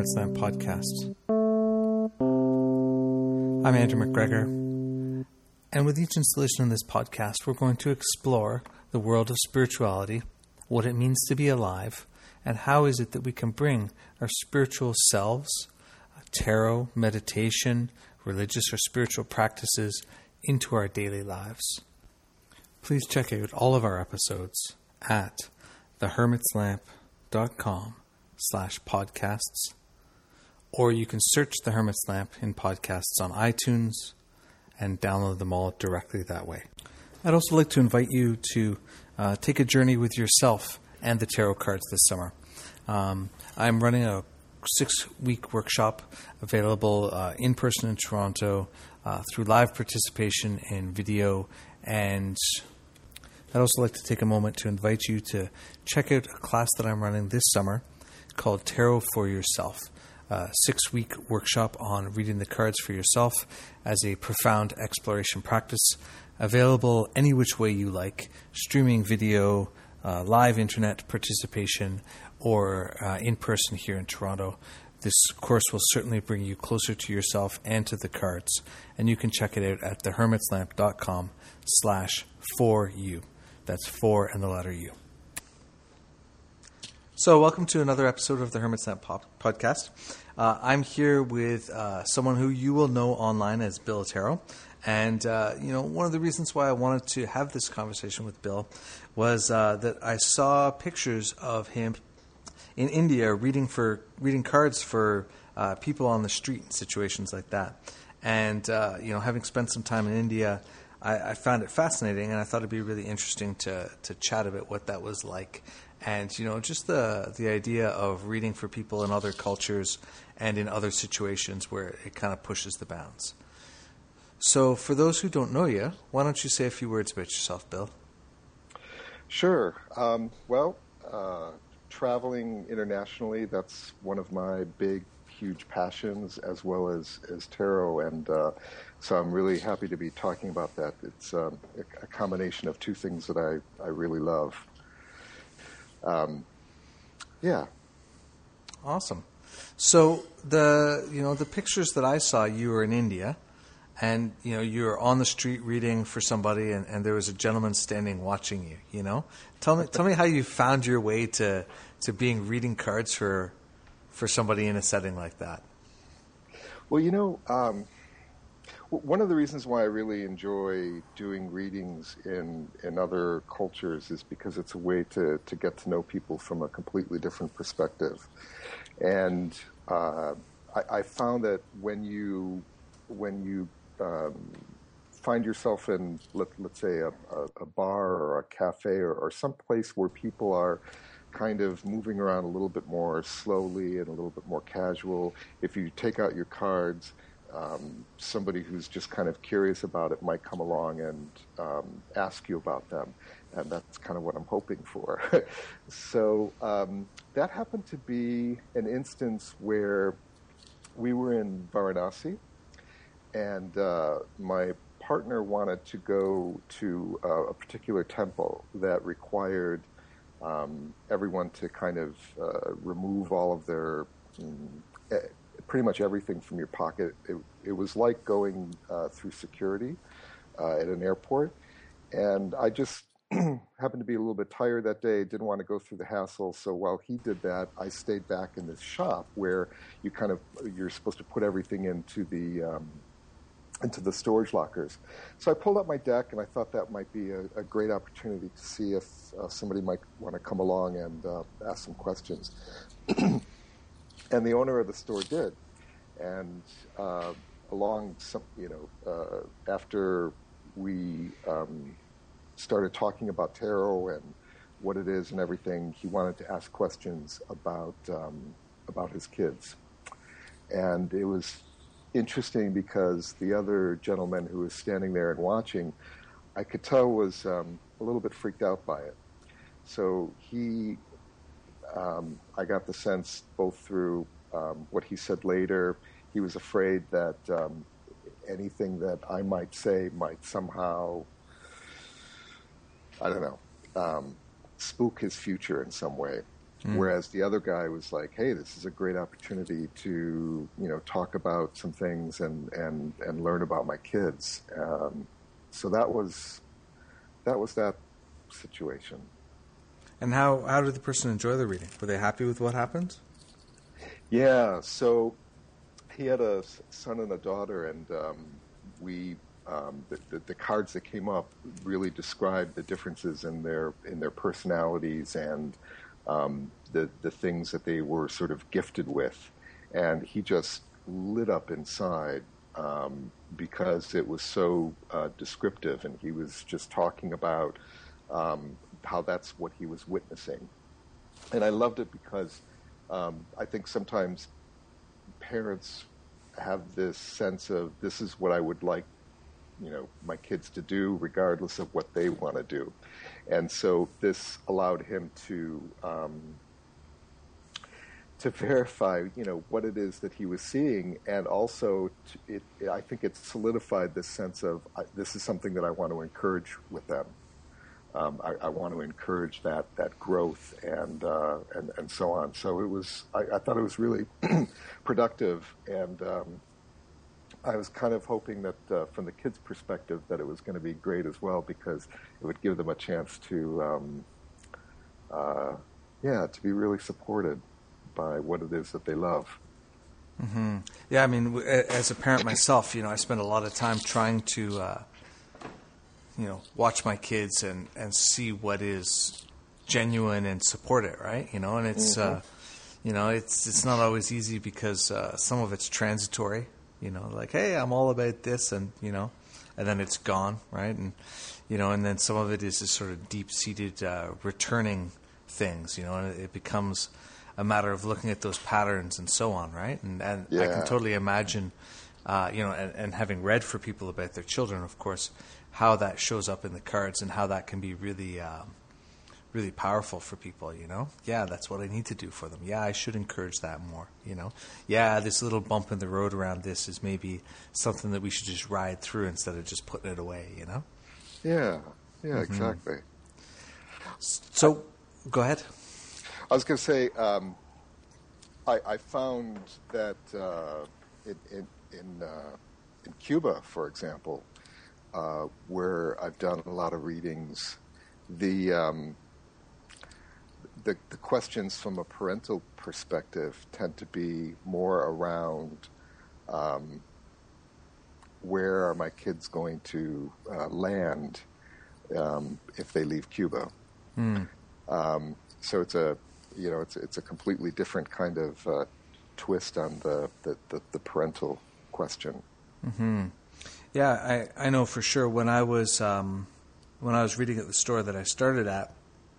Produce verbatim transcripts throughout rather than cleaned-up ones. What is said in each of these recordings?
Hermit's Lamp podcast. I'm Andrew McGregor, and with each installation in this podcast, we're going to explore the world of spirituality, what it means to be alive, and how is it that we can bring our spiritual selves, tarot, meditation, religious or spiritual practices into our daily lives. Please check out all of our episodes at thehermitslamp.com slash podcasts, or you can search The Hermit's Lamp in podcasts on iTunes and download them all directly that way. I'd also like to invite you to uh, take a journey with yourself and the tarot cards this summer. Um, I'm running a six-week workshop available uh, in person in Toronto uh, through live participation in video, and I'd also like to take a moment to invite you to check out a class that I'm running this summer called Tarot for Yourself, a six-week workshop on reading the cards for yourself as a profound exploration practice, available any which way you like, streaming video, uh, live internet participation, or uh, in person here in Toronto. This course will certainly bring you closer to yourself and to the cards, and you can check it out at thehermitslamp.com slash for you. That's for and the letter U. So welcome to another episode of the Hermit's Lamp pop- podcast. Uh, I'm here with uh, someone who you will know online as Bill Otero. And, uh, you know, one of the reasons why I wanted to have this conversation with Bill was uh, that I saw pictures of him in India reading for reading cards for uh, people on the street in situations like that. And, uh, you know, having spent some time in India, I, I found it fascinating, and I thought it'd be really interesting to to chat about what that was like. And, you know, just the the idea of reading for people in other cultures and in other situations where it kind of pushes the bounds. So for those who don't know you, why don't you say a few words about yourself, Bill? Sure. Um, well, uh, traveling internationally, that's one of my big, huge passions, as well as, as tarot. And uh, so I'm really happy to be talking about that. It's um, a, a combination of two things that I, I really love. Um, yeah. Awesome. So the, you know, the pictures that I saw, you were in India, and, you know, you were on the street reading for somebody, and, and there was a gentleman standing watching you, you know? Tell me, tell me how you found your way to, to being reading cards for, for somebody in a setting like that. Well, you know, um, one of the reasons why I really enjoy doing readings in, in other cultures is because it's a way to, to get to know people from a completely different perspective. And uh, I, I found that when you when you um, find yourself in, let, let's say, a, a, a bar or a cafe or, or some place where people are kind of moving around a little bit more slowly and a little bit more casual, if you take out your cards, Um, somebody who's just kind of curious about it might come along and um, ask you about them, and that's kind of what I'm hoping for. So um, that happened to be an instance where we were in Varanasi, and uh, my partner wanted to go to uh, a particular temple that required um, everyone to kind of uh, remove all of their um, pretty much everything from your pocket. It, it was like going uh, through security uh, at an airport. And I just happened to be a little bit tired that day, didn't want to go through the hassle. So while he did that, I stayed back in this shop where you kind of, you're supposed to put everything into the, um, into the storage lockers. So I pulled up my deck, and I thought that might be a, a great opportunity to see if uh, somebody might want to come along and uh, ask some questions. And the owner of the store did. And uh, along some, you know, uh, after we um, started talking about tarot and what it is and everything, he wanted to ask questions about um, about his kids. And it was interesting because the other gentleman who was standing there and watching, I could tell was um, a little bit freaked out by it. So he... Um, I got the sense both through um, what he said later, he was afraid that um, anything that I might say might somehow, I don't know, um, spook his future in some way. Mm. Whereas the other guy was like, hey, this is a great opportunity to, you know, talk about some things and, and, and learn about my kids. Um, so that was, that was that situation. And how, how did the person enjoy the reading? Were they happy with what happened? Yeah. So he had a son and a daughter, and um, we, um, the, the, the cards that came up really described the differences in their, in their personalities and, Um, the the things that they were sort of gifted with, and he just lit up inside um, because it was so uh, descriptive, and he was just talking about um, how that's what he was witnessing, and I loved it because um, I think sometimes parents have this sense of this is what I would like, you know, my kids to do, regardless of what they want to do. And so this allowed him to um, to verify, you know, what it is that he was seeing, and also to, it, I think it solidified this sense of uh, this is something that I want to encourage with them. Um, I, I want to encourage that that growth and uh, and and so on. So it was. I, I thought it was really productive, and um, I was kind of hoping that uh, from the kids' perspective that it was going to be great as well, because it would give them a chance to, um, uh, yeah, to be really supported by what it is that they love. Mm-hmm. Yeah, I mean, as a parent myself, you know, I spend a lot of time trying to, uh, you know, watch my kids and, and see what is genuine and support it, right? You know, and it's, mm-hmm. uh, you know, it's it's not always easy because uh, some of it's transitory. You know, like, hey, I'm all about this, and, you know, and then it's gone, right? And, you know, and then some of it is this sort of deep-seated uh, returning things, you know, and it becomes a matter of looking at those patterns and so on, right? And, and yeah. I can totally imagine, uh, you know, and, and having read for people about their children, of course, how that shows up in the cards and how that can be really um, really powerful for people, you know? Yeah, that's what I need to do for them. Yeah, I should encourage that more, you know? Yeah, this little bump in the road around this is maybe something that we should just ride through instead of just putting it away, you know? Yeah, yeah, mm-hmm. exactly. So, I, go ahead. I was going to say, um, I, I found that uh, in, in, in, uh, in Cuba, for example, uh, where I've done a lot of readings, the... Um, The, the questions from a parental perspective tend to be more around um, where are my kids going to uh, land um, if they leave Cuba. Mm. Um, so it's a you know it's it's a completely different kind of uh, twist on the, the, the, the parental question. Mm-hmm. Yeah, I, I know for sure when I was um, when I was reading at the store that I started at.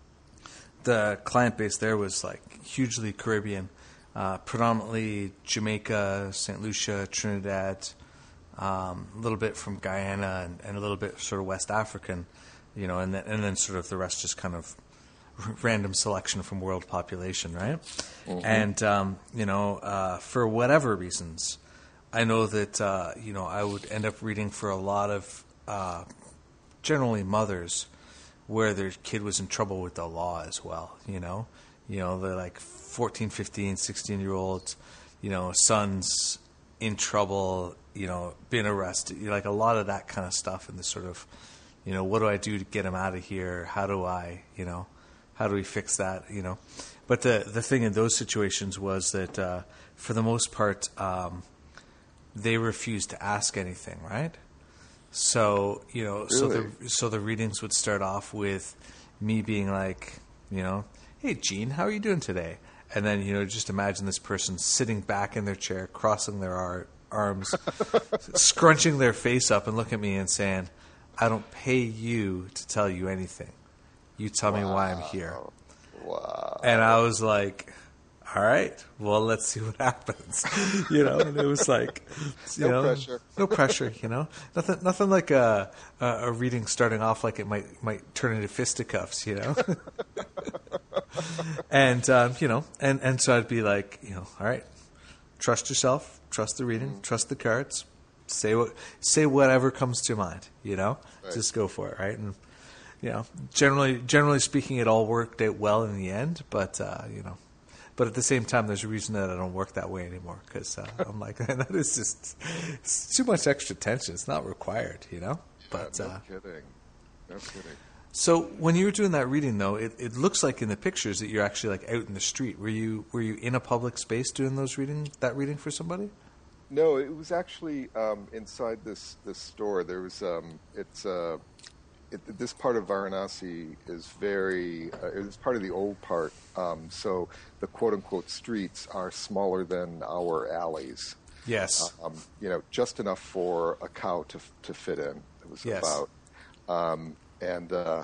The client base there was like hugely Caribbean, uh, predominantly Jamaica, Saint Lucia, Trinidad, um, a little bit from Guyana, and, and a little bit sort of West African, you know, and then, and then sort of the rest just kind of random selection from world population, right? Mm-hmm. And um, you know, uh, for whatever reasons, I know that uh, you know I would end up reading for a lot of uh, generally mothers. Where their kid was in trouble with the law as well, you know? You know, they're like fourteen, fifteen, sixteen-year-olds, you know, sons in trouble, you know, being arrested. You know, like a lot of that kind of stuff and the sort of, you know, what do I do to get him out of here? How do I, you know, how do we fix that, you know? But the, the thing in those situations was that uh, for the most part, um, they refused to ask anything, right? So, you know, really? so the so the readings would start off with me being like, you know, hey, Gene, how are you doing today? And then, you know, just imagine this person sitting back in their chair, crossing their ar- arms, scrunching their face up and looking at me and saying, I don't pay you to tell you anything. You tell wow. me why I'm here. Wow. And I was like... All right, well, let's see what happens, you know. And it was like, you no know, pressure, no pressure, you know. Nothing, nothing like a, a a reading starting off like it might might turn into fisticuffs, you know. and um, you know, and, and so I'd be like, you know, all right, trust yourself, trust the reading, mm-hmm. trust the cards, say what say whatever comes to mind, you know, right. just go for it, right? And you know, generally generally speaking, it all worked out well in the end. But uh, you know, but at the same time, there's a reason that I don't work that way anymore because uh, I'm like, that is just it's too much extra tension. It's not required, you know. Yeah, but no uh, kidding, no kidding. So when you were doing that reading, though, it, it looks like in the pictures that you're actually like out in the street. Were you were you in a public space doing those reading that reading for somebody? No, it was actually um, inside this this store. There was um, it's uh, it, this part of Varanasi is very uh, it's part of the old part. Um, so the quote unquote streets are smaller than our alleys. Yes, um, you know, just enough for a cow to to fit in. It was yes. about. Um, And, uh,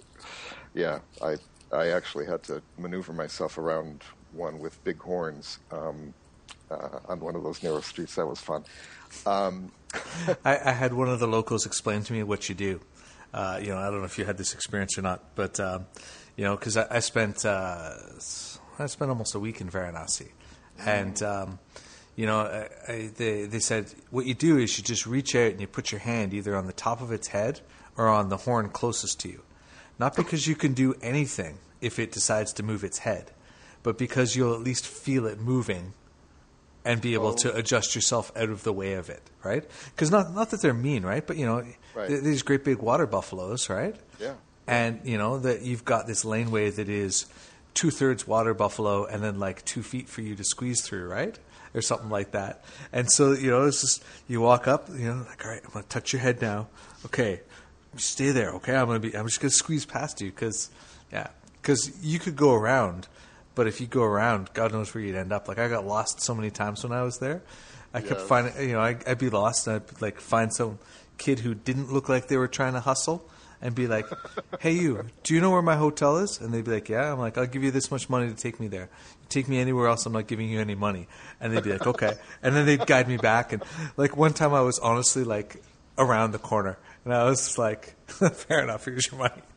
yeah, I I actually had to maneuver myself around one with big horns um, uh, on one of those narrow streets. That was fun. Um, I, I had one of the locals explain to me what you do. Uh, you know, I don't know if you had this experience or not, but, um, you know, because I, I spent uh, I spent almost a week in Varanasi. And, um, you know, I, I, they, they said what you do is you just reach out and you put your hand either on the top of its head or on the horn closest to you. Not because you can do anything if it decides to move its head, but because you'll at least feel it moving and be able oh. to adjust yourself out of the way of it, right? Because not not that they're mean, right? But, you know, right. th- these great big water buffaloes, right? Yeah. And, you know, that you've got this laneway that is two-thirds water buffalo and then like two feet for you to squeeze through, right? Or something like that. And so, you know, it's just, you walk up, you know, like, all right, I'm going to touch your head now. Okay. Stay there, okay? I'm gonna be. I'm just gonna squeeze past you because, yeah, because you could go around, but if you go around, God knows where you'd end up. Like I got lost so many times when I was there. I yes. kept finding, you know, I, I'd be lost and I'd like find some kid who didn't look like they were trying to hustle and be like, "Hey, you, do you know where my hotel is?" And they'd be like, "Yeah." I'm like, "I'll give you this much money to take me there. You take me anywhere else, I'm not giving you any money." And they'd be like, "Okay," and then they'd guide me back. And like one time, I was honestly like around the corner. And I was just like, fair enough, here's your money.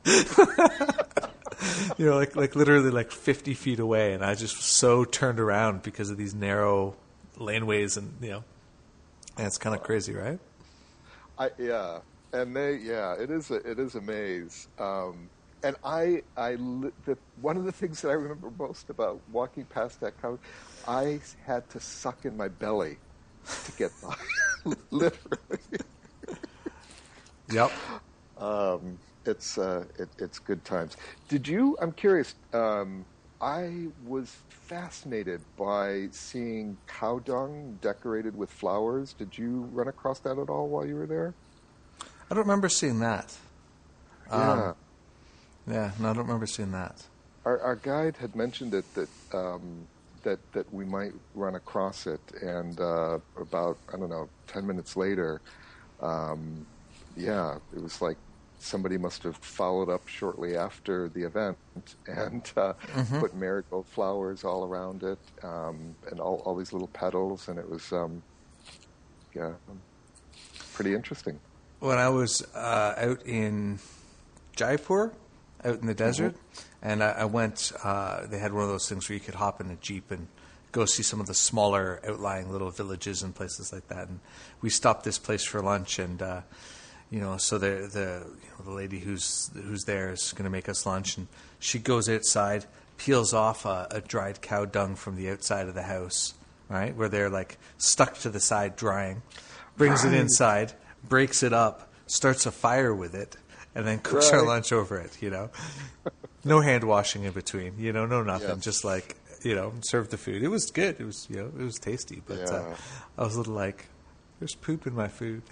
You know, like like literally like fifty feet away. And I just so turned around because of these narrow laneways and, you know, and it's kind of crazy, right? I Yeah. And they, yeah, it is a, it is a maze. Um, and I, I, the, one of the things that I remember most about walking past that couch, I had to suck in my belly to get by, literally. Yep. Um, it's uh, it, it's good times. Did you? I'm curious. Um, I was fascinated by seeing cow dung decorated with flowers. Did you run across that at all while you were there? I don't remember seeing that. Yeah. Um, yeah. No, I don't remember seeing that. Our, our guide had mentioned it that um, that that we might run across it, and uh, about I don't know, ten minutes later. Um, Yeah, it was like somebody must have followed up shortly after the event and uh, mm-hmm. put marigold flowers all around it um, and all, all these little petals, and it was, um, yeah, pretty interesting. When I was uh, out in Jaipur, out in the desert, mm-hmm. and I, I went, uh, they had one of those things where you could hop in a Jeep and go see some of the smaller outlying little villages and places like that. And we stopped this place for lunch, and uh, you know, so the the you know, the lady who's who's there is going to make us lunch, and she goes outside, peels off a, a dried cow dung from the outside of the house, right, where they're like stuck to the side drying, brings right. it inside, breaks it up, starts a fire with it, and then cooks right. our lunch over it. You know, no hand washing in between. You know, no nothing, yes. just like you know, serve the food. It was good. It was you know, it was tasty, but yeah. uh, I was a little like. There's poop in my food.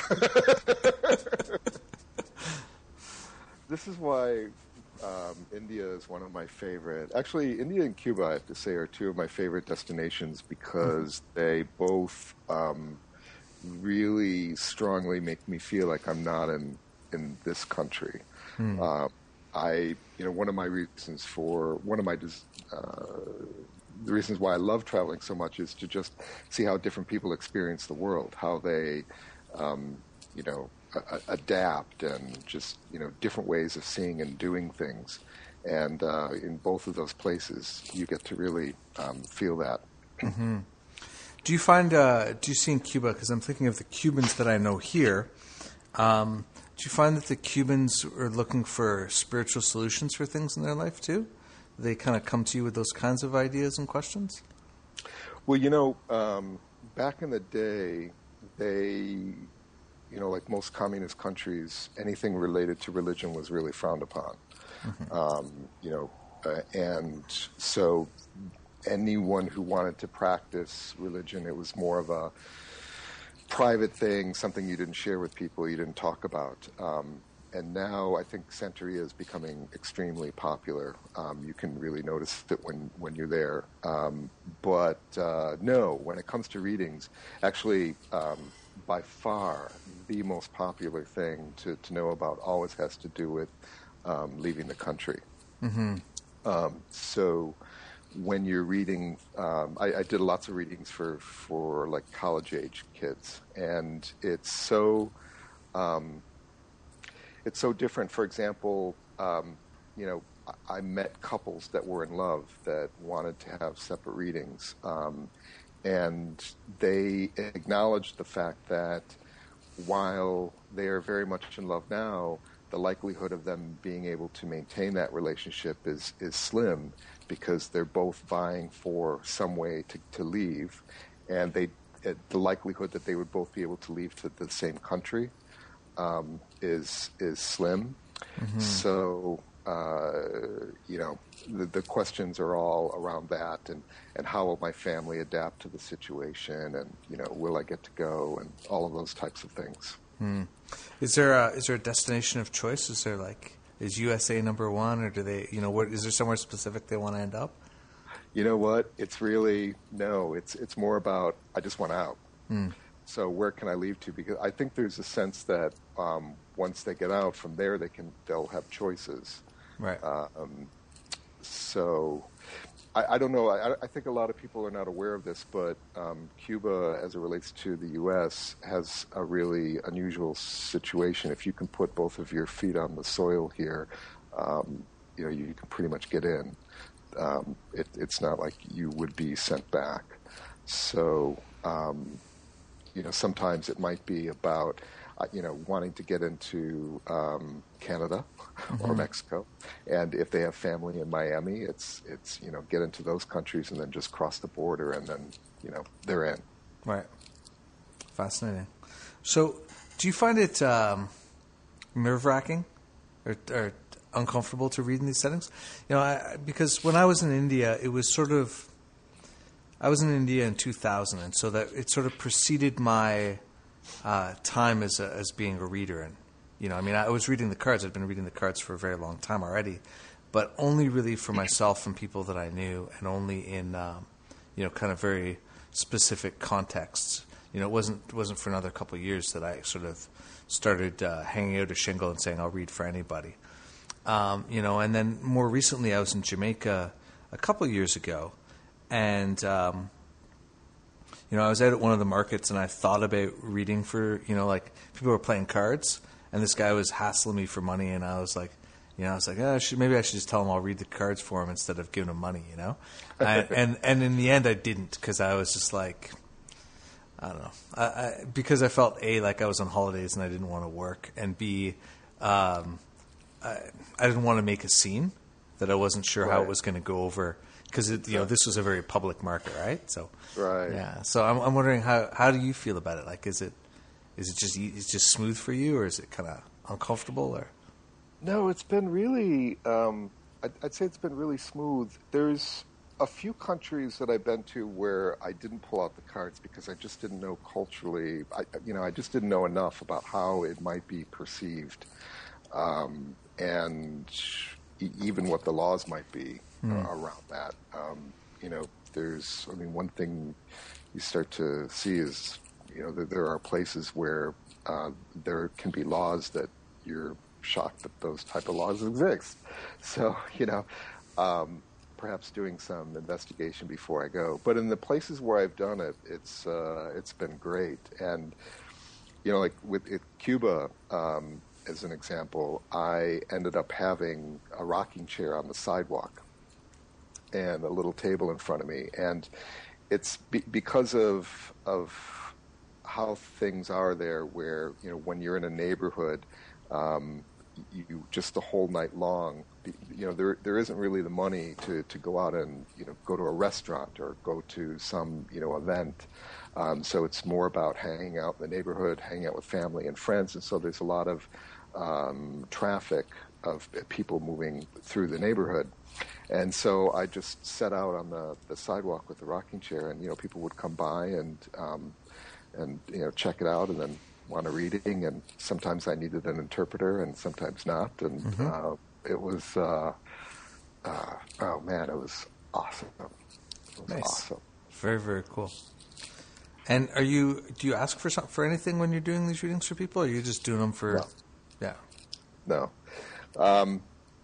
This is why um, India is one of my favorite. Actually, India and Cuba, I have to say, are two of my favorite destinations because mm-hmm. they both um, really strongly make me feel like I'm not in, in this country. Mm. Uh, I, you know, one of my reasons for one of my uh, the reasons why I love traveling so much is to just see how different people experience the world, how they, um, you know, a- adapt, and just you know different ways of seeing and doing things. And uh, in both of those places, you get to really um, feel that. Mm-hmm. Do you find? Uh, do you see in Cuba? Because I'm thinking of the Cubans that I know here. Um, Do you find that the Cubans are looking for spiritual solutions for things in their life too? They kind of come to you with those kinds of ideas and questions? Well, you know, um, back in the day, they, you know, like most communist countries, anything related to religion was really frowned upon. Mm-hmm. Um, you know, uh, and so anyone who wanted to practice religion, it was more of a private thing, something you didn't share with people, you didn't talk about. Um, and now I think Santeria is becoming extremely popular. Um, you can really notice it when, when you're there. Um, but uh, no, when it comes to readings, actually, um, by far, the most popular thing to, to know about always has to do with um, leaving the country. Mm-hmm. Um, so when you're reading, um, I, I did lots of readings for, for like college age kids, and it's so um, it's so different. For example, um, you know, I, I met couples that were in love that wanted to have separate readings, um, and they acknowledged the fact that while they are very much in love now, the likelihood of them being able to maintain that relationship is, is slim, because they're both vying for some way to, to leave, and they it, the likelihood that they would both be able to leave to the same country um, is is slim. Mm-hmm. So uh, you know, the, the questions are all around that, and, and how will my family adapt to the situation, and you know, will I get to go, and all of those types of things. Mm. Is there a, is there a destination of choice? Is there like, is U S A number one, or do they, you know, what, is there somewhere specific they want to end up? You know what? It's really, no, it's it's more about, I just want out. Mm. So where can I leave to? Because I think there's a sense that um, once they get out from there, they can, they'll have choices. Right. Uh, um, so I, I don't know. I, I think a lot of people are not aware of this, but um, Cuba, as it relates to the U S, has a really unusual situation. If you can put both of your feet on the soil here, um, you know, you can pretty much get in. Um, it, it's not like you would be sent back. So, um, you know, sometimes it might be about, uh, you know, wanting to get into um, Canada mm-hmm. or Mexico, and if they have family in Miami, it's it's you know, get into those countries and then just cross the border, and then you know, they're in. Right. Fascinating. So, do you find it um, nerve-wracking or, or uncomfortable to read in these settings? You know, I, because when I was in India, it was sort of, I was in India in two thousand, and so that it sort of preceded my uh, time as a, as being a reader. And you know, I mean, I was reading the cards. I'd been reading the cards for a very long time already, but only really for myself and people that I knew, and only in um, you know, kind of very specific contexts. You know, it wasn't it wasn't for another couple of years that I sort of started uh, hanging out a shingle and saying I'll read for anybody. Um, you know, and then more recently, I was in Jamaica a couple of years ago, and um, you know, I was out at one of the markets, and I thought about reading for, you know, like people were playing cards, and this guy was hassling me for money, and I was like, you know, I was like, oh, I should, maybe I should just tell him I'll read the cards for him instead of giving him money, you know, and, and and in the end, I didn't, because I was just like, I don't know, I, I, because I felt A, like I was on holidays and I didn't want to work, and B, um, I, I didn't want to make a scene that I wasn't sure right. how it was going to go over, because you know, this was a very public market, right? So, right, yeah. So I'm, I'm wondering how how do you feel about it? Like, is it is it just it's just smooth for you, or is it kind of uncomfortable? Or no, it's been really. Um, I'd, I'd say it's been really smooth. There's a few countries that I've been to where I didn't pull out the cards because I just didn't know culturally. I, you know, I just didn't know enough about how it might be perceived. Um, and e- even what the laws might be mm. uh, around that. Um, you know, there's, I mean, one thing you start to see is, you know, that there are places where uh, there can be laws that you're shocked that those type of laws exist. So, you know, um, perhaps doing some investigation before I go. But in the places where I've done it, it's uh, it's been great. And, you know, like with it, Cuba, um, as an example, I ended up having a rocking chair on the sidewalk and a little table in front of me. And it's be- because of of how things are there, where you know when you're in a neighborhood, um, you just the whole night long, you know there there isn't really the money to, to go out and you know go to a restaurant or go to some you know event. Um, so it's more about hanging out in the neighborhood, hanging out with family and friends, and so there's a lot of um, traffic of people moving through the neighborhood. And so I just set out on the, the sidewalk with the rocking chair, and you know people would come by and um, and you know check it out, and then want a reading. And sometimes I needed an interpreter, and sometimes not. And mm-hmm. uh, it was uh, uh, oh man, it was awesome. It was nice. awesome. Very very cool. And are you do you ask for some, for anything when you're doing these readings for people, or are you just doing them for? No. Yeah. No. Um,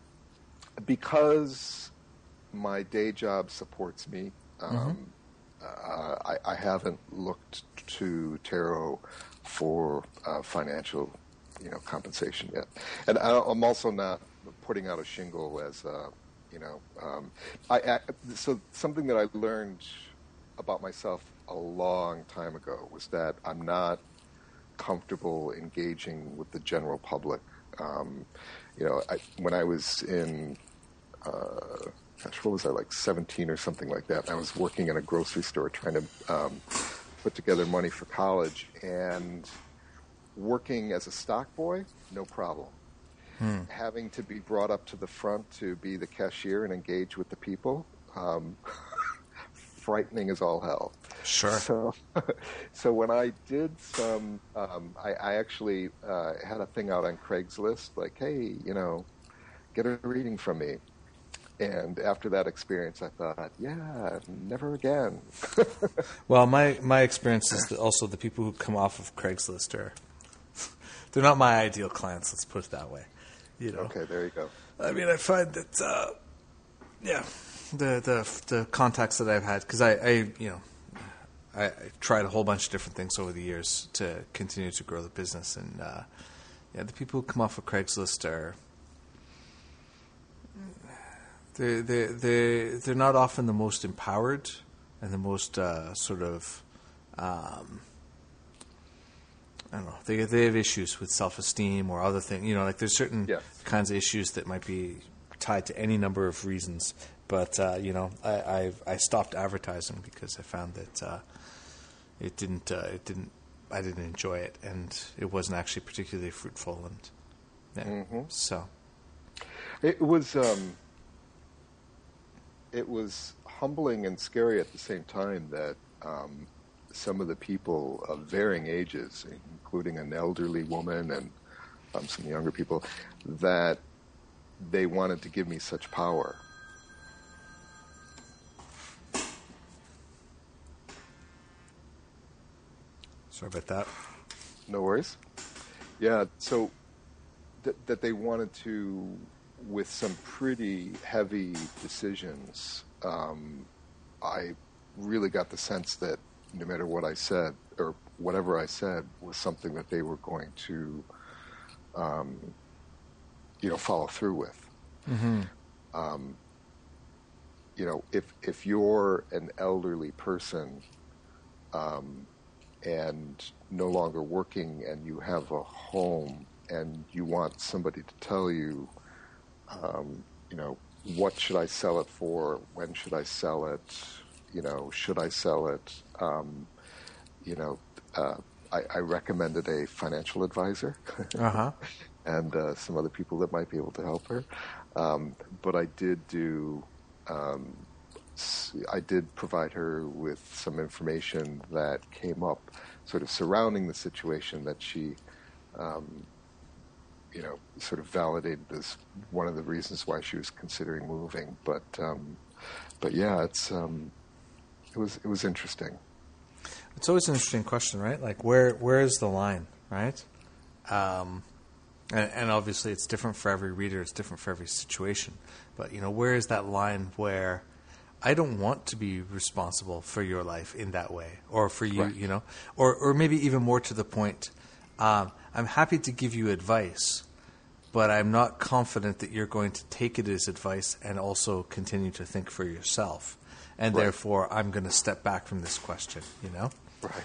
because my day job supports me, um, mm-hmm. uh, I, I haven't looked to tarot for uh, financial, you know, compensation yet. And I, I'm also not putting out a shingle as, a, you know, um, I, I so something that I learned about myself a long time ago was that I'm not comfortable engaging with the general public. Um, you know, I, when I was in, uh, gosh, what was I, like seventeen or something like that, I was working in a grocery store trying to um, put together money for college, and working as a stock boy, no problem. Hmm. Having to be brought up to the front to be the cashier and engage with the people, um, frightening as all hell. Sure. So, so when I did some, um, I, I actually uh, had a thing out on Craigslist, like, hey, you know, get a reading from me. And after that experience, I thought, yeah, never again. Well, my, my experience is that also the people who come off of Craigslist are, they're not my ideal clients, let's put it that way. You know? Okay, there you go. I mean, I find that, uh, yeah, the, the, the contacts that I've had, because I, I, you know, I, I tried a whole bunch of different things over the years to continue to grow the business, and uh, yeah, the people who come off of Craigslist are they they they they're not often the most empowered and the most uh, sort of um, I don't know. They they have issues with self-esteem or other things. You know, like there's certain yes. kinds of issues that might be tied to any number of reasons. But uh, you know, I I've, I stopped advertising because I found that. Uh, It didn't. Uh, it didn't. I didn't enjoy it, and it wasn't actually particularly fruitful. And yeah, mm-hmm. so it was. Um, it was humbling and scary at the same time that um, some of the people of varying ages, including an elderly woman and um, some younger people, that they wanted to give me such power. Sorry about that. No worries. Yeah, so th- that they wanted to, with some pretty heavy decisions, um, I really got the sense that no matter what I said, or whatever I said, was something that they were going to, um, you know, follow through with. Mm-hmm. Um, you know, if if you're an elderly person, um, and no longer working, and you have a home, and you want somebody to tell you, um, you know, what should I sell it for? When should I sell it? You know, should I sell it? Um, you know, uh, I, I recommended a financial advisor uh-huh. and uh, some other people that might be able to help her. Um, but I did do. Um, I did provide her with some information that came up sort of surrounding the situation that she, um, you know, sort of validated as one of the reasons why she was considering moving. But, um, but yeah, it's, um, it was, it was interesting. It's always an interesting question, right? Like where, where is the line, right? Um, and, and obviously it's different for every reader. It's different for every situation, but you know, where is that line where I don't want to be responsible for your life in that way, or for you, right. you know, or or maybe even more to the point, um, I'm happy to give you advice, but I'm not confident that you're going to take it as advice and also continue to think for yourself, and right. therefore I'm going to step back from this question, you know? Right.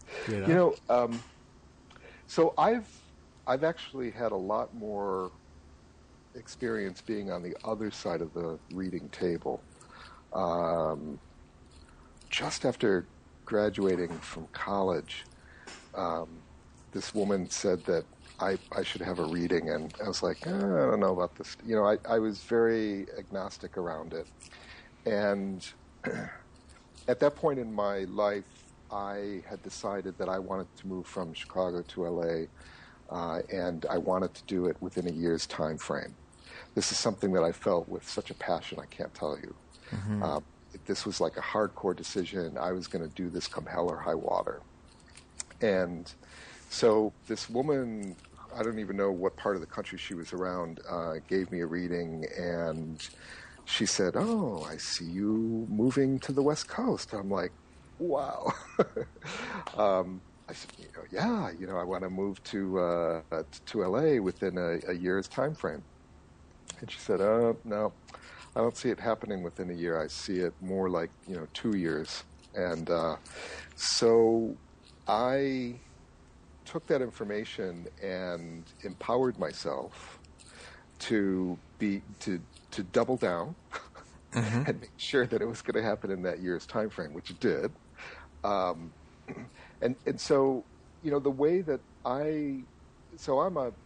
You know, you know um, so I've I've actually had a lot more experience being on the other side of the reading table. Um, just after graduating from college, um, this woman said that I, I should have a reading, and I was like, eh, I don't know about this. You know, I, I was very agnostic around it. And at that point in my life, I had decided that I wanted to move from Chicago to L A, uh, and I wanted to do it within a year's time frame. This is something that I felt with such a passion, I can't tell you. Mm-hmm. Uh, this was like a hardcore decision. I was going to do this come hell or high water. And so this woman, I don't even know what part of the country she was around, uh, gave me a reading, and she said, "Oh, I see you moving to the West Coast." I'm like, wow. um, I said, you know, yeah, you know, I want to move to uh, to L A within a, a year's time frame. And she said, "Oh, no, I don't see it happening within a year. I see it more like, you know, two years." And uh, so I took that information and empowered myself to be to to double down mm-hmm. and make sure that it was going to happen in that year's time frame, which it did. Um, and and so, you know, the way that I so I'm a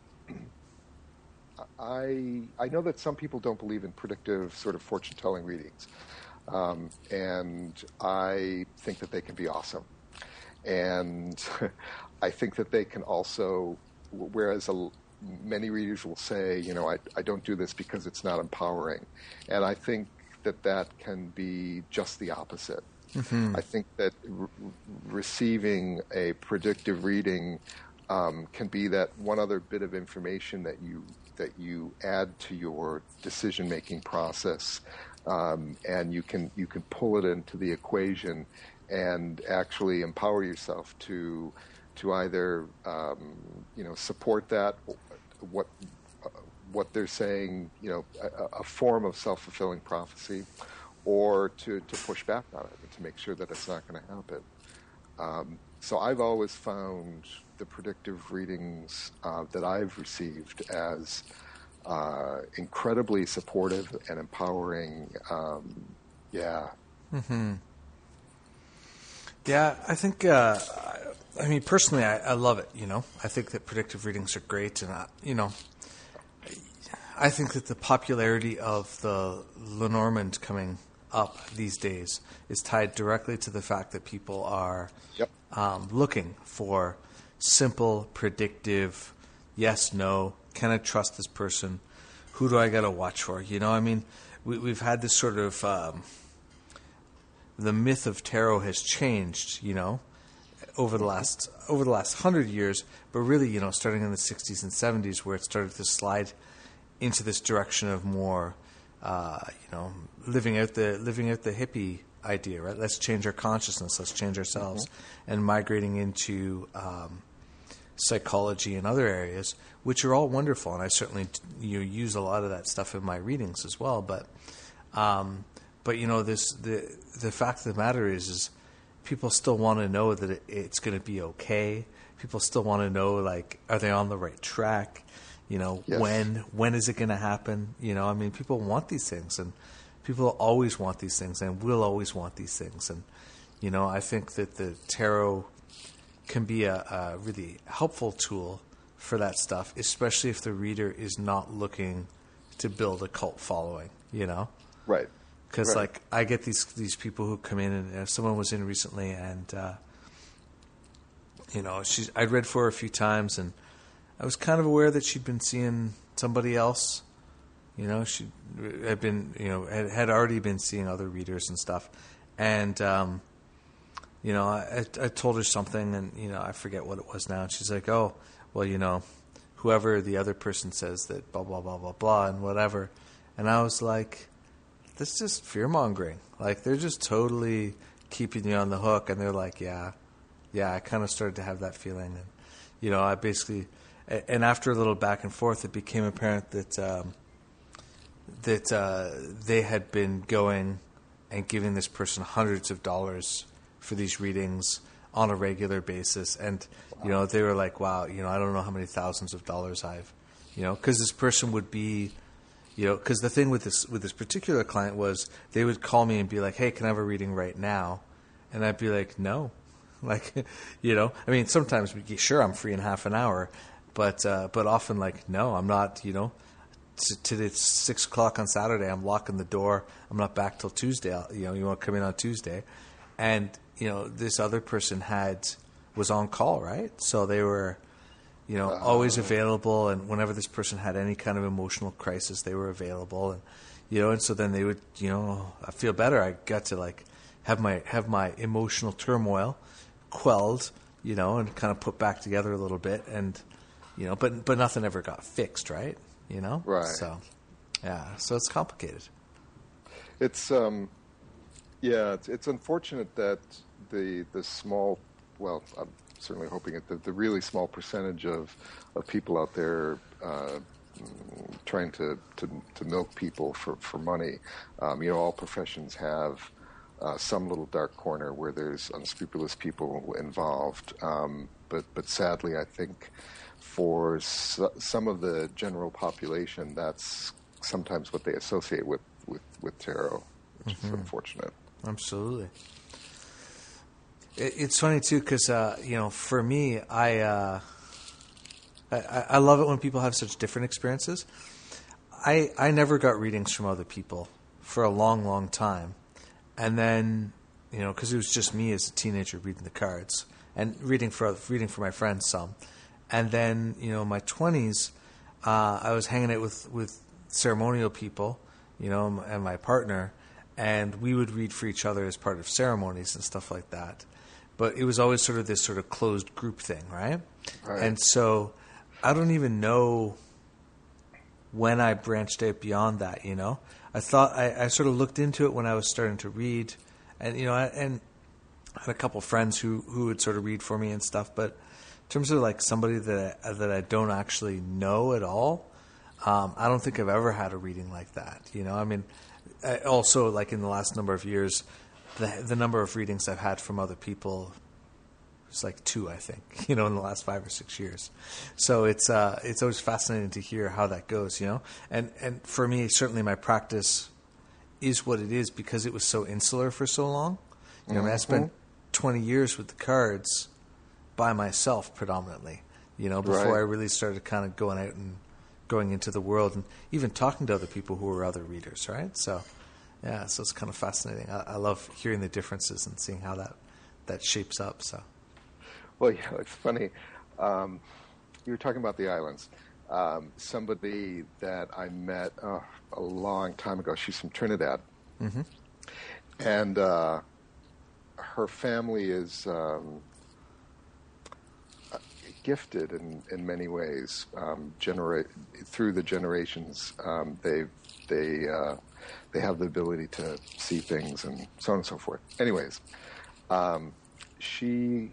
I I know that some people don't believe in predictive sort of fortune telling readings, um, and I think that they can be awesome. And I think that they can also, whereas a, many readers will say, you know, I, I don't do this because it's not empowering. And I think that that can be just the opposite. Mm-hmm. I think that re- receiving a predictive reading um, can be that one other bit of information that you that you add to your decision-making process, um, and you can you can pull it into the equation and actually empower yourself to to either um, you know support that what uh, what they're saying, you know, a, a form of self-fulfilling prophecy, or to, to push back on it and to make sure that it's not going to happen. Um, so I've always found the predictive readings uh, that I've received as uh, incredibly supportive and empowering. Um, yeah. Mm-hmm. Yeah, I think, uh, I mean, personally, I, I love it, you know. I think that predictive readings are great, and, I, you know, I think that the popularity of the Lenormand coming up these days is tied directly to the fact that people are yep. um, looking for simple, predictive, yes, no, can I trust this person? Who do I got to watch for? You know, I mean, we, we've had this sort of... Um, the myth of tarot has changed, you know, over the last over the last hundred years. But really, you know, starting in the sixties and seventies, where it started to slide into this direction of more, uh, you know, living out the living out the hippie idea, right? Let's change our consciousness, let's change ourselves, mm-hmm. and migrating into um, psychology and other areas, which are all wonderful. And I certainly you know, use a lot of that stuff in my readings as well. But um, But you know, this the the fact of the matter is, is people still want to know that it, it's going to be okay. People still want to know, like, are they on the right track? You know, yes. when when is it going to happen? You know, I mean, people want these things, and people always want these things, and will always want these things. And you know, I think that the tarot can be a, a really helpful tool for that stuff, especially if the reader is not looking to build a cult following. You know, right. Because, right. like, I get these these people who come in, and uh, someone was in recently, and, uh, you know, she's, I'd read for her a few times, and I was kind of aware that she'd been seeing somebody else. You know, she had been, you know, had, had already been seeing other readers and stuff. And, um, you know, I, I told her something, and, you know, I forget what it was now. And she's like, oh, well, you know, whoever the other person says that blah, blah, blah, blah, blah, and whatever. And I was like... That's just fear-mongering. Like, they're just totally keeping you on the hook, and they're like, yeah, yeah, I kind of started to have that feeling. And, you know, I basically, and after a little back and forth, it became apparent that um, that uh, they had been going and giving this person hundreds of dollars for these readings on a regular basis. And, wow. you know, they were like, wow, you know, I don't know how many thousands of dollars I've, you know, because this person would be, you know, because the thing with this with this particular client was they would call me and be like, hey, can I have a reading right now? And I'd be like, no. Like, you know, I mean, sometimes, sure, I'm free in half an hour, but uh, but often, like, no, I'm not, you know, to, to the six o'clock on Saturday, I'm locking the door. I'm not back till Tuesday. I'll, you know, you want to come in on Tuesday. And, you know, this other person had, was on call, right? So they were, you know, always available. And whenever this person had any kind of emotional crisis, they were available. And, you know, and so then they would, you know, I feel better. I got to, like, have my have my emotional turmoil quelled, you know, and kind of put back together a little bit, and you know, but but nothing ever got fixed, right? You know, right? So, yeah, so it's complicated. It's um, yeah, it's, it's unfortunate that the the small, well, I'm certainly hoping it, the, the really small percentage of of people out there uh, trying to, to to milk people for for money. Um, you know, all professions have Uh, some little dark corner where there's unscrupulous people involved. Um, but, but sadly, I think for so, some of the general population, that's sometimes what they associate with, with, with tarot, which mm-hmm. is unfortunate. Absolutely. It, it's funny, too, because, uh, you know, for me, I, uh, I I love it when people have such different experiences. I I never got readings from other people for a long, long time. And then, you know, because it was just me as a teenager reading the cards and reading for reading for my friends some. And then, you know, in my twenties, uh, I was hanging out with, with ceremonial people, you know, and my partner, and we would read for each other as part of ceremonies and stuff like that. But it was always sort of this sort of closed group thing, right? Right. And so I don't even know when I branched out beyond that, you know. I thought I, I sort of looked into it when I was starting to read, and you know, I, and I had a couple friends who, who would sort of read for me and stuff. But in terms of like somebody that I, that I don't actually know at all, um, I don't think I've ever had a reading like that. You know, I mean, I also like in the last number of years, the the number of readings I've had from other people. It's like two, I think, you know, in the last five or six years. So it's uh, it's always fascinating to hear how that goes, you know. And and for me, certainly my practice is what it is because it was so insular for so long. You know, mm-hmm. I mean, I spent twenty years with the cards by myself predominantly, you know, before right. I really started kind of going out and going into the world and even talking to other people who were other readers, right? So, yeah, so it's kind of fascinating. I, I love hearing the differences and seeing how that, that shapes up, so. Well, yeah, it's funny. Um, you were talking about the islands. Um, somebody that I met oh, a long time ago, she's from Trinidad. Mm-hmm. And uh, her family is um, gifted in, in many ways. Um, genera- through the generations, um, they they uh, they have the ability to see things and so on and so forth. Anyways, um, she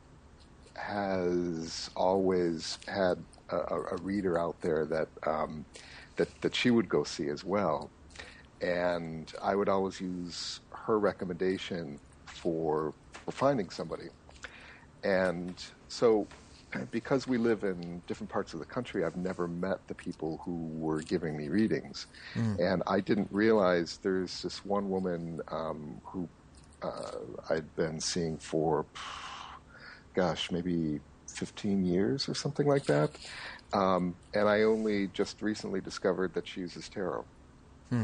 has always had a, a reader out there that um, that that she would go see as well, and I would always use her recommendation for for finding somebody. And so, because we live in different parts of the country, I've never met the people who were giving me readings, mm. and I didn't realize there's this one woman um, who uh, I'd been seeing for. Gosh, maybe fifteen years or something like that. Um, and I only just recently discovered that she uses tarot. Hmm.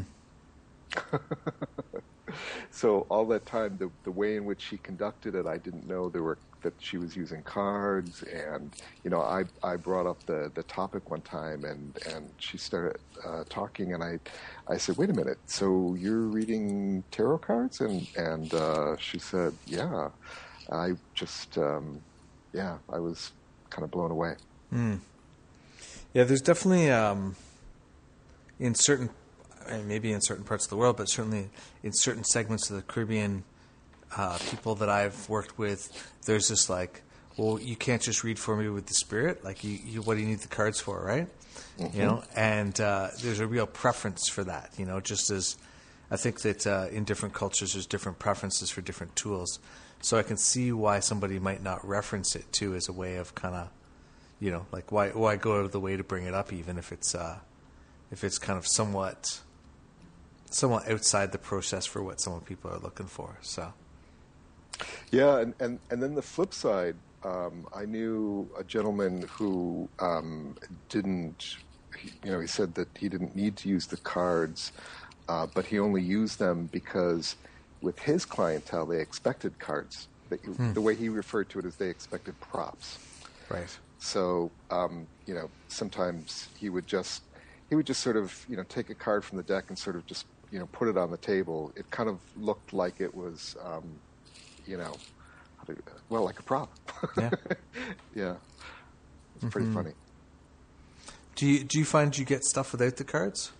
So all that time, the, the way in which she conducted it, I didn't know there were that she was using cards. And, you know, I, I brought up the, the topic one time and, and she started uh, talking and I I said, wait a minute, so you're reading tarot cards? And, and uh, she said, yeah. I just, um, yeah, I was kind of blown away. Mm. Yeah, there's definitely, um, in certain, maybe in certain parts of the world, but certainly in certain segments of the Caribbean, uh, people that I've worked with, there's this like, well, you can't just read for me with the spirit. Like, you, you what do you need the cards for, right? Mm-hmm. You know, and uh, there's a real preference for that, you know, just as I think that uh, in different cultures there's different preferences for different tools. So I can see why somebody might not reference it too, as a way of kind of, you know, like why why go out of the way to bring it up, even if it's uh, if it's kind of somewhat somewhat outside the process for what some people are looking for. So yeah, and and, and then the flip side, um, I knew a gentleman who um, didn't, you know, he said that he didn't need to use the cards, uh, but he only used them because with his clientele they expected cards. They, hmm. The way he referred to it is they expected props. Right. So, um, you know, sometimes he would just he would just sort of, you know, take a card from the deck and sort of just, you know, put it on the table. It kind of looked like it was, um, you know, well, like a prop. Yeah. Yeah. It's pretty mm-hmm. funny. Do you do you find you get stuff without the cards?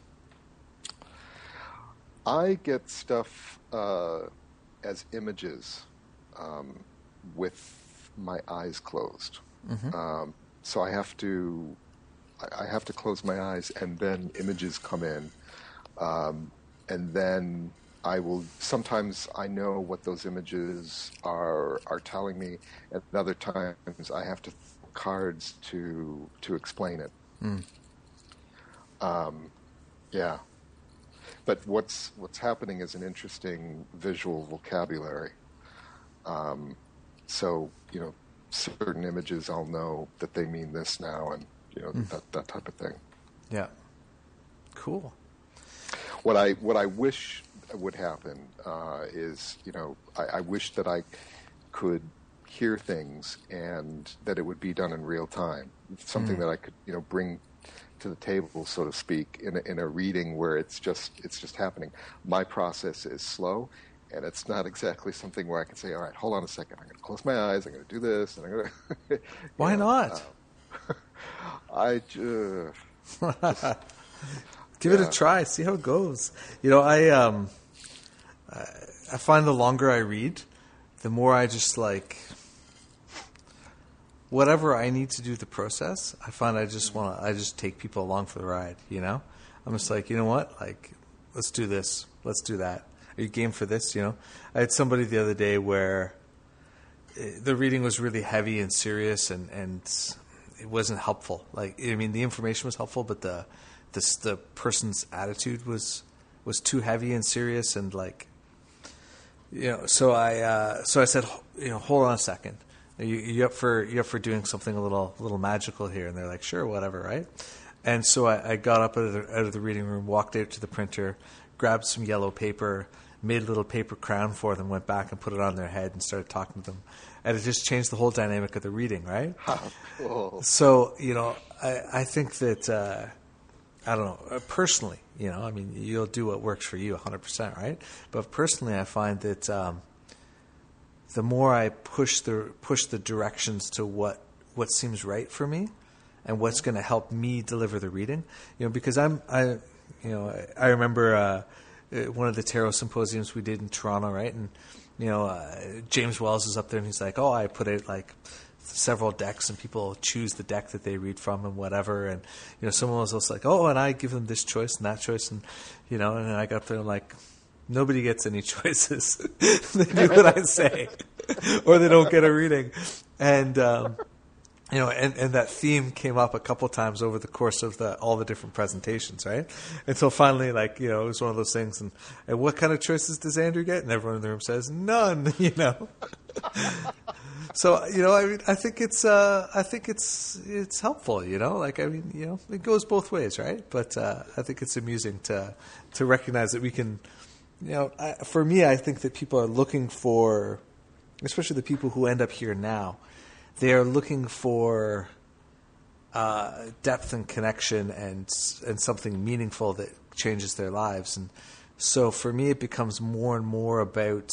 I get stuff uh, as images um, with my eyes closed. Mm-hmm. Um, so I have to, I have to close my eyes, and then images come in, um, and then I will. Sometimes I know what those images are are telling me, and other times I have to th- cards to to explain it. Mm. Um, yeah, but what's what's happening is an interesting visual vocabulary. Um, so you know. Certain images, I'll know that they mean this now, and you know mm. that that type of thing. Yeah, cool. What I what I wish would happen uh, is, you know, I, I wish that I could hear things and that it would be done in real time. Something mm. that I could, you know, bring to the table, so to speak, in a, in a reading where it's just it's just happening. My process is slow. And it's not exactly something where I can say, all right, hold on a second. I'm going to close my eyes. I'm going to do this. And I'm going to. Why know, not? Uh, I just. just Give yeah. it a try. See how it goes. You know, I um, I find the longer I read, the more I just like. Whatever I need to do the process, I find I just want to. I just take people along for the ride. You know, I'm just like, you know what? Like, let's do this. Let's do that. Are you game for this? You know, I had somebody the other day where the reading was really heavy and serious, and, and it wasn't helpful. Like, I mean, the information was helpful, but the this the person's attitude was was too heavy and serious, and like, you know. So I uh, so I said, you know, hold on a second. Are you, you up for you up for doing something a little a little magical here? And they're like, sure, whatever, right? And so I, I got up out of the out of the reading room, walked out to the printer, grabbed some yellow paper, made a little paper crown for them, went back and put it on their head and started talking to them. And it just changed the whole dynamic of the reading, right? Oh, cool. So, you know, I, I think that, uh, I don't know, personally, you know, I mean, you'll do what works for you one hundred percent, right? But personally, I find that um, the more I push the push the directions to what, what seems right for me and what's going to help me deliver the reading, you know, because I'm, I, you know, I, I remember uh, one of the tarot symposiums we did in Toronto, right? And, you know, uh, James Wells is up there and he's like, oh, I put out like several decks and people choose the deck that they read from and whatever. And, you know, someone was also like, oh, and I give them this choice and that choice. And, you know, and I got up there and like, nobody gets any choices. They do what I say or they don't get a reading. And, um, you know, and, and that theme came up a couple times over the course of the all the different presentations, right? Until finally, like, you know, it was one of those things. And, and what kind of choices does Andrew get? And everyone in the room says, none, you know. So, you know, I mean, I think it's, uh, I think it's, it's helpful, you know. Like, I mean, you know, it goes both ways, right? But uh, I think it's amusing to to recognize that we can, you know, I, for me, I think that people are looking for, especially the people who end up here now. They are looking for uh, depth and connection and and something meaningful that changes their lives. And so for me, it becomes more and more about,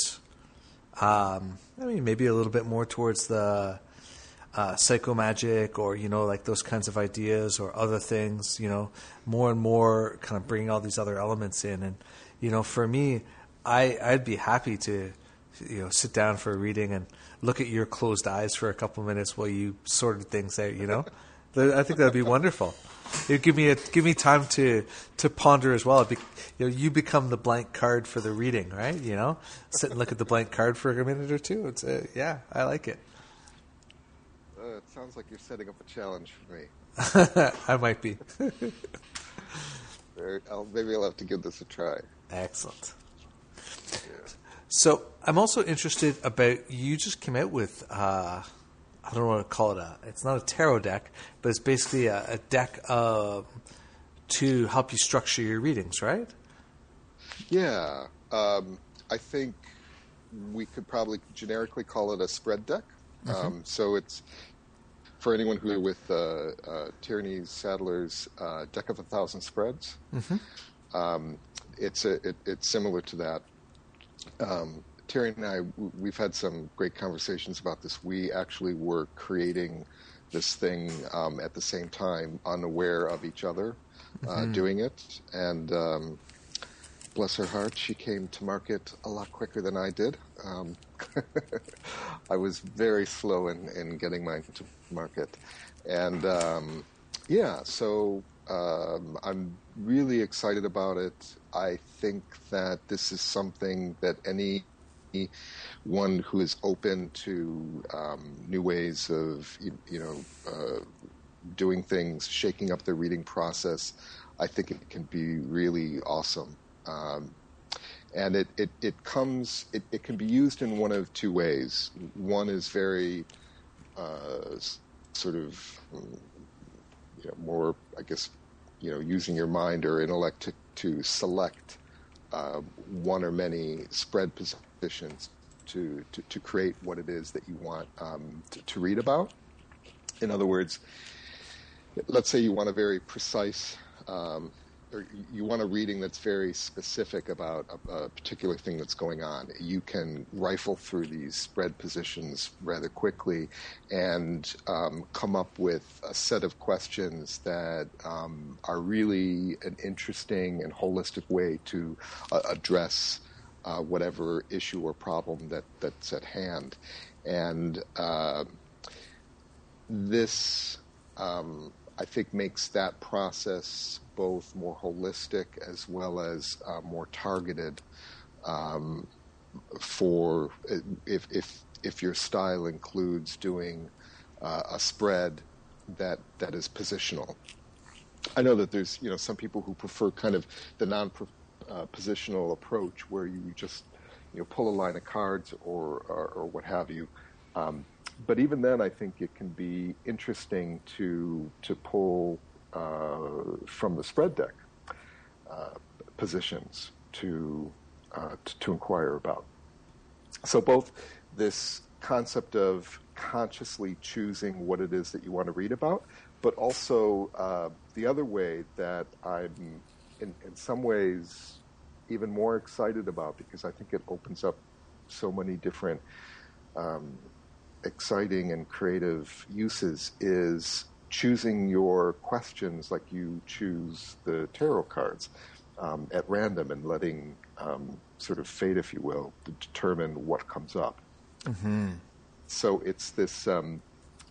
um, I mean, maybe a little bit more towards the uh, psychomagic or, you know, like those kinds of ideas or other things, you know, more and more kind of bringing all these other elements in. And, you know, for me, I, I'd be happy to, you know, sit down for a reading and look at your closed eyes for a couple minutes while you sorted things out, you know? I think that would be wonderful. It give me a give me time to to ponder as well. Be, you know, you become the blank card for the reading, right? You know, sit and look at the blank card for a minute or two. It's a, yeah, I like it. Uh, it sounds like you're setting up a challenge for me. I might be. I'll, maybe I'll have to give this a try. Excellent. Yeah. So I'm also interested about, you just came out with, uh, I don't know what to call it. A, it's not a tarot deck, but it's basically a, a deck uh, to help you structure your readings, right? Yeah. Um, I think we could probably generically call it a spread deck. Mm-hmm. Um, so it's, for anyone who are with uh, uh, Tierney Sadler's uh, Deck of a Thousand Spreads, mm-hmm. um, it's a, it, it's similar to that. Um, Terry and I, we've had some great conversations about this. We actually were creating this thing um, at the same time, unaware of each other uh, mm-hmm. doing it. And um, bless her heart, she came to market a lot quicker than I did. Um, I was very slow in, in getting mine to market. And um, yeah, so um, I'm really excited about it. I think that this is something that anyone who is open to um, new ways of, you, you know, uh, doing things, shaking up their reading process, I think it can be really awesome. Um, and it, it, it comes, it, it can be used in one of two ways. One is very uh, sort of, you know, more, I guess, you know, using your mind or intellect to, to select uh, one or many spread positions to, to, to create what it is that you want um, to, to read about. In other words, let's say you want a very precise, um, or you want a reading that's very specific about a, a particular thing that's going on. You can rifle through these spread positions rather quickly and um, come up with a set of questions that um, are really an interesting and holistic way to uh, address uh, whatever issue or problem that, that's at hand. And uh, this, um, I think, makes that process both more holistic as well as uh, more targeted um, for if if if your style includes doing uh, a spread that that is positional. I know that there's you know some people who prefer kind of the non-positional uh, approach where you just you know pull a line of cards or or, or what have you. Um, but even then, I think it can be interesting to to pull uh, from the spread deck uh, positions to, uh, to to inquire about. So both this concept of consciously choosing what it is that you want to read about, but also uh, the other way that I'm in, in some ways even more excited about, because I think it opens up so many different um, exciting and creative uses, is choosing your questions like you choose the tarot cards um, at random and letting um, sort of fate, if you will, to determine what comes up. Mm-hmm. So it's this, um,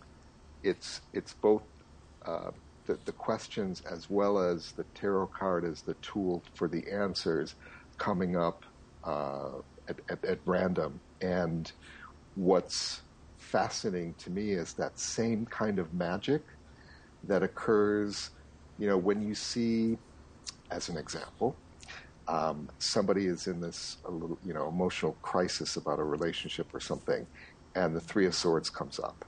it's it's both uh, the, the questions as well as the tarot card as the tool for the answers coming up uh, at, at, at random. And what's fascinating to me is that same kind of magic that occurs, you know, when you see, as an example, um, somebody is in this a little, you know, emotional crisis about a relationship or something, and the Three of Swords comes up.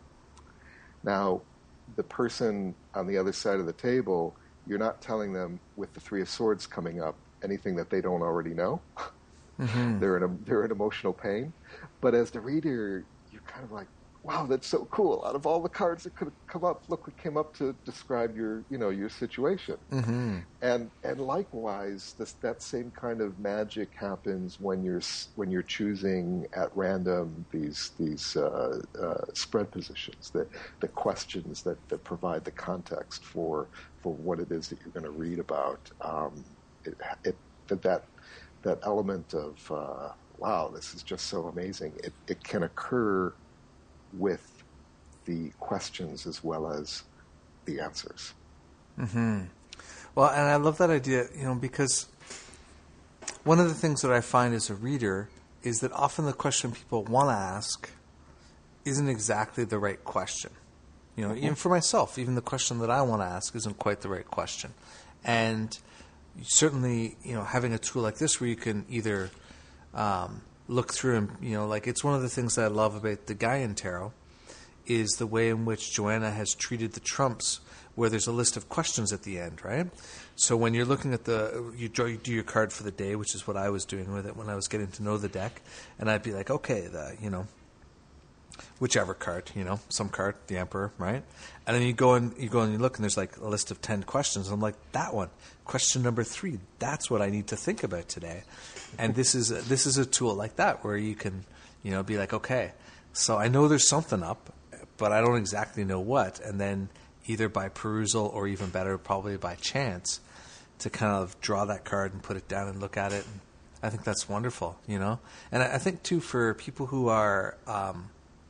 Now, the person on the other side of the table, you're not telling them with the Three of Swords coming up anything that they don't already know. Mm-hmm. They're in a, they're in emotional pain, but as the reader, you're kind of like, wow, that's so cool. Out of all the cards that could have come up, look what came up to describe your, you know, your situation. Mm-hmm. And and likewise, this that same kind of magic happens when you're when you're choosing at random these these uh, uh, spread positions, the the questions that, that provide the context for for what it is that you're going to read about. Um, it, it that that that element of uh, wow, this is just so amazing. It it can occur with the questions as well as the answers. Well, and I love that idea, you know, because one of the things that I find as a reader is that often the question people want to ask isn't exactly the right question. You know, mm-hmm. even for myself, even the question that I want to ask isn't quite the right question. And certainly, you know, having a tool like this where you can either um, look through and, you know, like it's one of the things that I love about the Gaian Tarot is the way in which Joanna has treated the trumps, where there's a list of questions at the end, right? So when you're looking at the, you, draw, you do your card for the day, which is what I was doing with it when I was getting to know the deck, and I'd be like, okay, the, you know, whichever card, you know, some card, the Emperor, right? And then you go and you go and you look, and there's like a list of ten questions. And I'm like, that one, question number three. That's what I need to think about today. And this is a, this is a tool like that where you can, you know, be like, okay, so I know there's something up, but I don't exactly know what. And then either by perusal or even better, probably by chance, to kind of draw that card and put it down and look at it. And I think that's wonderful, you know. And I, I think too for people who are um,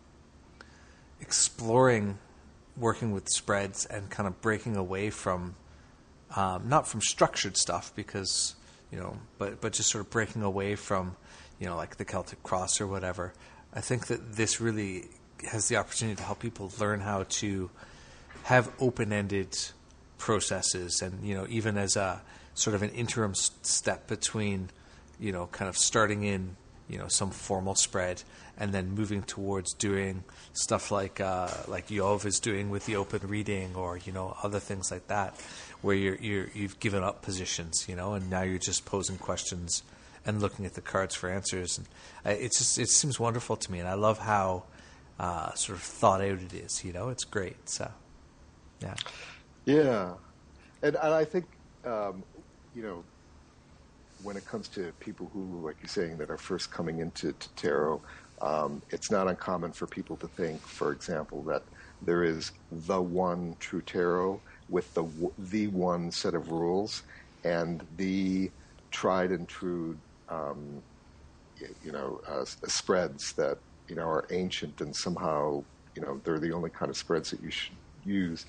exploring working with spreads and kind of breaking away from, um, not from structured stuff because, you know, but, but just sort of breaking away from, you know, like the Celtic Cross or whatever. I think that this really has the opportunity to help people learn how to have open-ended processes and, you know, even as a sort of an interim step between, you know, kind of starting in, you know, some formal spread and then moving towards doing stuff like uh, like Yov is doing with the open reading, or, you know, other things like that, where you're, you're you've given up positions, you know, and now you're just posing questions and looking at the cards for answers. And I, it's just it seems wonderful to me, and I love how uh, sort of thought out it is. You know, it's great. So yeah, yeah, and and I think um, you know, when it comes to people who, like you're saying, that are first coming into to tarot, um, it's not uncommon for people to think, for example, that there is the one true tarot with the the one set of rules and the tried and true, um, you know, uh, spreads that, you know, are ancient and somehow, you know, they're the only kind of spreads that you should use.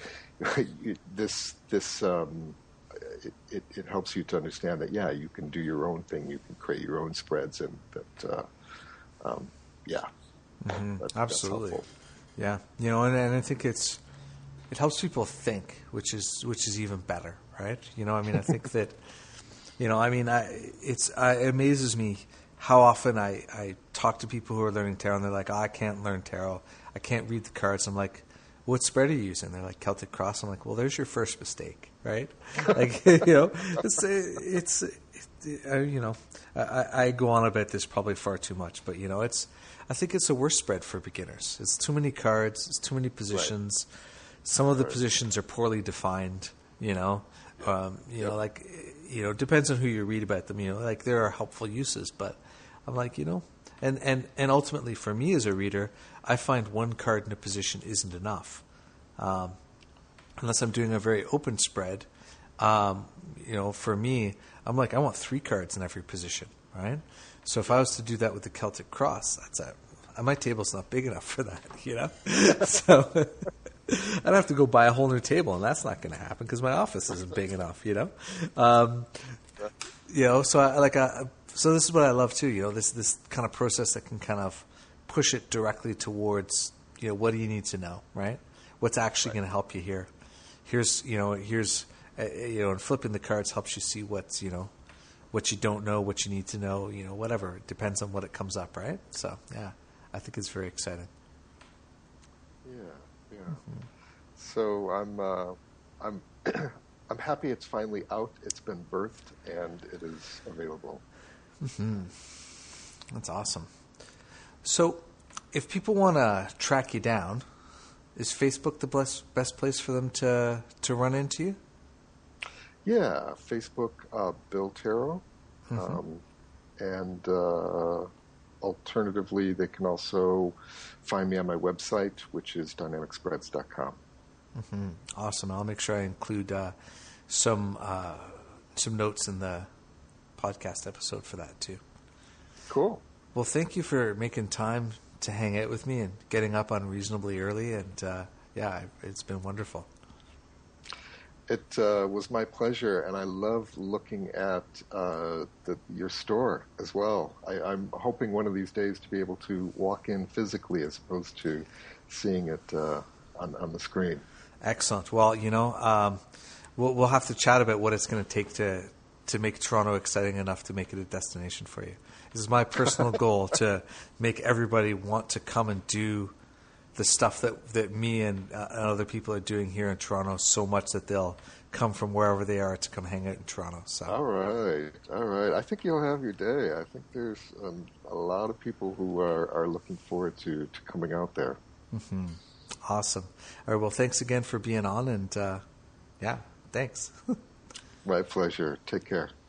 this this um, it, it, it helps you to understand that, yeah, you can do your own thing, you can create your own spreads, and that uh, um, yeah, mm-hmm. that, absolutely, that's yeah, you know, and, and I think it's it helps people think, which is which is even better, right? You know, I mean, I think that, you know, I mean, I it's I, it amazes me how often I, I talk to people who are learning tarot and they're like, oh, I can't learn tarot, I can't read the cards. I'm like, what spread are you using? They're like, Celtic Cross. I'm like, well, there's your first mistake, right? Like, you know, it's, it's, it, uh, you know, I, I go on about this probably far too much, but, you know, it's, I think it's a worse spread for beginners. It's too many cards, it's too many positions. Right. Some of the right. positions are poorly defined, you know, um, you yep. know, like, you know, it depends on who you read about them, you know, like there are helpful uses, but I'm like, you know, and, and, and ultimately for me as a reader, I find one card in a position isn't enough. Um, unless I'm doing a very open spread, um, you know, for me, I'm like, I want three cards in every position, right? So if I was to do that with the Celtic Cross, that's a, my table's not big enough for that, you know? So I'd have to go buy a whole new table, and that's not going to happen because my office isn't big enough, you know? Um, you know, so I, like, I, so this is what I love too, you know, this, this kind of process that can kind of push it directly towards, you know, what do you need to know, right? What's actually right. going to help you here? Here's, you know, here's, uh, you know, and flipping the cards helps you see what's, you know, what you don't know, what you need to know, you know, whatever. It depends on what it comes up, right? So, yeah, I think it's very exciting. Yeah, yeah. Mm-hmm. So I'm, uh, I'm, I'm happy it's finally out. It's been birthed and it is available. Mm-hmm. That's awesome. So, if people want to track you down, is Facebook the best, best place for them to, to run into you? Yeah, Facebook, uh, Bill Tarot. Mm-hmm. Um, and uh, alternatively, they can also find me on my website, which is dynamic spreads dot com. Mm-hmm. Awesome. I'll make sure I include uh, some uh, some notes in the podcast episode for that, too. Cool. Well, thank you for making time to hang out with me and getting up unreasonably early. And, uh, yeah, it's been wonderful. It uh, was my pleasure, and I love looking at uh, the, your store as well. I, I'm hoping one of these days to be able to walk in physically as opposed to seeing it uh, on, on the screen. Excellent. Well, you know, um, we'll, we'll have to chat about what it's going to take to to make Toronto exciting enough to make it a destination for you. This is my personal goal, to make everybody want to come and do the stuff that, that me and, uh, and other people are doing here in Toronto so much that they'll come from wherever they are to come hang out in Toronto. So. All right. All right. I think you'll have your day. I think there's um, a lot of people who are, are looking forward to, to coming out there. Mm-hmm. Awesome. All right. Well, thanks again for being on. And, uh, yeah, thanks. My pleasure. Take care.